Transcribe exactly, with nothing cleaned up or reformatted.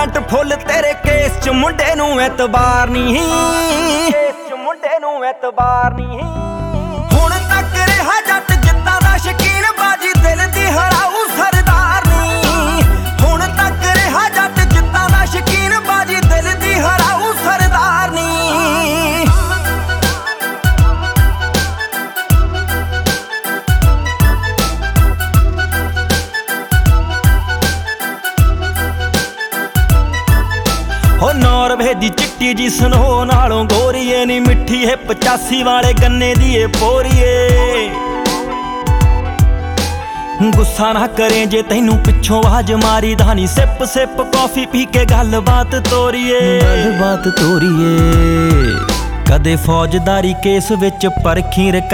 Confident ਫੁੱਲ ਤੇਰੇ case ਚ ਮੁੰਡੇ ਨੂੰ ਐਤਬਾਰ ਨਹੀਂ, ਕੇਸ ਚ ਮੁੰਡੇ ਨੂੰ ਐਤਬਾਰ ਨਹੀਂ। ਹੁਣ ਤੱਕ ਰਿਹਾ ਜੱਟ ਜਿੱਤਾਂ ਦਾ ਸ਼ਕੀਨ, ਬਾਜੀ ਦਿਲ ਦੀ ਹਰਾਊ ਸਰਦਾਰ ਨਹੀਂ। ਹੁਣ ਤੱਕ ਰਿਹਾ ਜੱਟ ਜਿੱਤਾਂ ਦਾ ਸ਼ਕੀਨ, ਬਾਜੀ ਦਿਲ ਦੀ ਹਰਾਊ ਸਰਦਾਰ ਨਹੀਂ। ਹੋ ਨੌਰਵੇ ਦੀ ਚਿੱਟੀ ਜੀ ਸਨੋ ਨਾਲੋਂ ਗੋਰੀਏ ਨੀ ਮਿੱਠੀ ਹੈ ਪਚਾਸੀ ਵਾਲੇ ਗੰਨੇ ਦੀ ਏ ਪੋਰੀਏ। ਗੁੱਸਾ ਨਾ ਕਰੇ ਜੇ ਤੈਨੂੰ ਪਿੱਛੋਂ ਆਵਾਜ਼ ਮਾਰੀ ਦਾ ਨੀ, ਸਿਪ ਸਿਪ ਕੌਫੀ ਪੀ ਕੇ ਗੱਲਬਾਤ ਤੋਰੀਏ, ਗੱਲਬਾਤ ਤੋਰੀਏ। ਕਦੇ ਫੌਜਦਾਰੀ ਕੇਸ ਵਿੱਚ ਪਰਖੀ